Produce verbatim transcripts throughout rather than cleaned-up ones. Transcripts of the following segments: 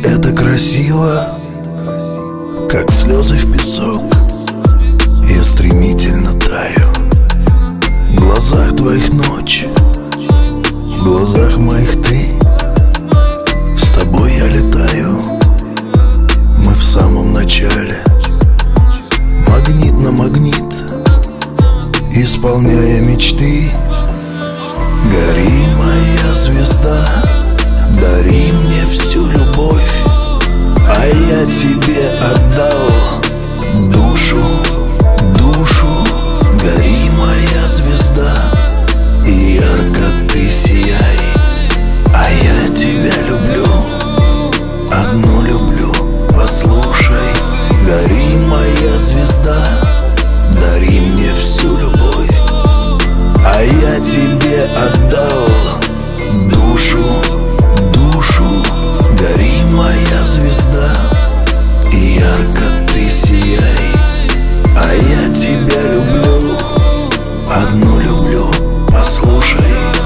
это красиво, как слезы в песок. Я стремительно таю в глазах твоих ночь, в глазах моих ты. С тобой я летаю, мы в самом начале. Магнит на магнит, исполняя мечты. Гори, моя звезда, дари мне всю любовь, а я тебе отдал душу, душу. Гори, моя звезда, и ярко ты сияй, а я тебя люблю, одну люблю, послушай. Гори, моя звезда, дари мне всю любовь, а я тебе отдал душу, душу. Гори, моя звезда, и ярко ты сияй, а я тебя люблю, одну люблю, послушай.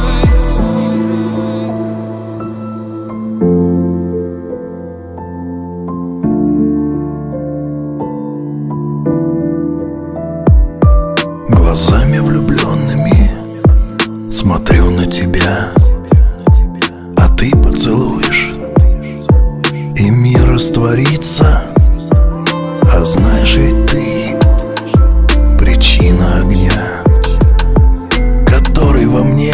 Глазами влюбленными смотрю на тебя, а ты поцелуешь, и мир растворится. А знаешь ведь ты причина огня, который во мне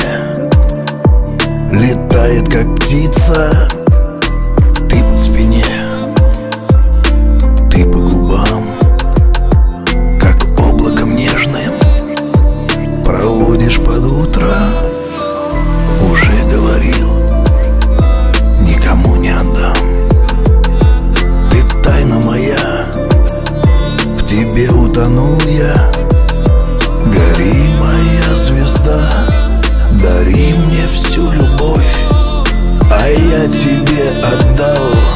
летает как птица. Ты по спине, ты по губам, как облаком нежным проводишь под утро. Уже говорил, никому не отдам. Ты тайна моя, в тебе утонул я. Гори, моя звезда, дари мне всю любовь, а я тебе отдал